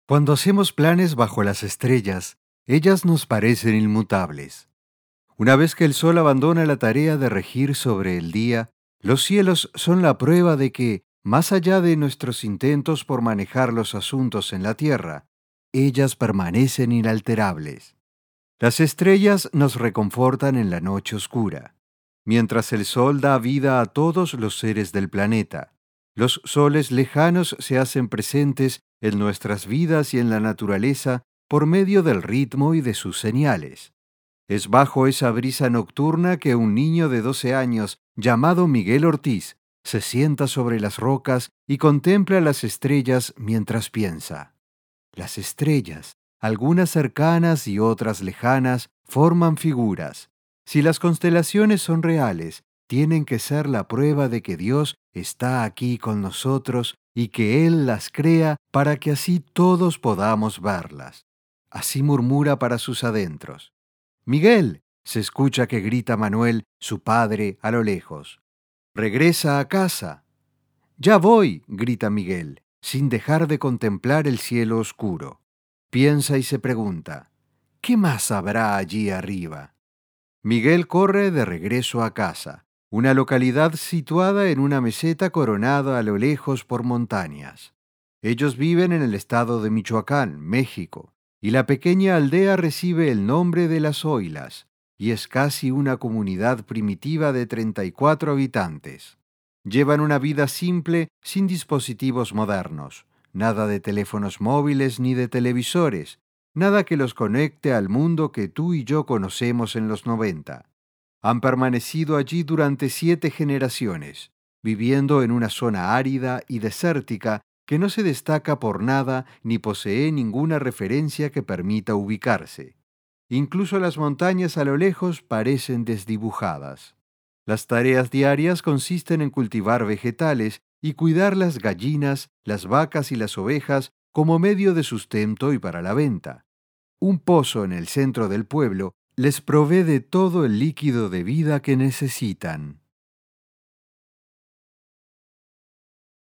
Cuando hacemos planes bajo las estrellas, ellas nos parecen inmutables. Una vez que el sol abandona la tarea de regir sobre el día, los cielos son la prueba de que, más allá de nuestros intentos por manejar los asuntos en la tierra, ellas permanecen inalterables. Las estrellas nos reconfortan en la noche oscura, mientras el sol da vida a todos los seres del planeta. Los soles lejanos se hacen presentes en nuestras vidas y en la naturaleza por medio del ritmo y de sus señales. Es bajo esa brisa nocturna que un niño de 12 años, llamado Miguel Ortiz, se sienta sobre las rocas y contempla las estrellas mientras piensa. Las estrellas, algunas cercanas y otras lejanas, forman figuras. Si las constelaciones son reales, tienen que ser la prueba de que Dios está aquí con nosotros y que Él las crea para que así todos podamos verlas. Así murmura para sus adentros. Miguel, se escucha que grita Manuel, su padre, a lo lejos. Regresa a casa. Ya voy, grita Miguel, sin dejar de contemplar el cielo oscuro. Piensa y se pregunta, ¿qué más habrá allí arriba? Miguel corre de regreso a casa, una localidad situada en una meseta coronada a lo lejos por montañas. Ellos viven en el estado de Michoacán, México, y la pequeña aldea recibe el nombre de Las Oilas, y es casi una comunidad primitiva de 34 habitantes. Llevan una vida simple, sin dispositivos modernos, nada de teléfonos móviles ni de televisores, nada que los conecte al mundo que tú y yo conocemos en los 90. Han permanecido allí durante 7 generaciones, viviendo en una zona árida y desértica que no se destaca por nada ni posee ninguna referencia que permita ubicarse. Incluso las montañas a lo lejos parecen desdibujadas. Las tareas diarias consisten en cultivar vegetales y cuidar las gallinas, las vacas y las ovejas como medio de sustento y para la venta. Un pozo en el centro del pueblo les provee de todo el líquido de vida que necesitan.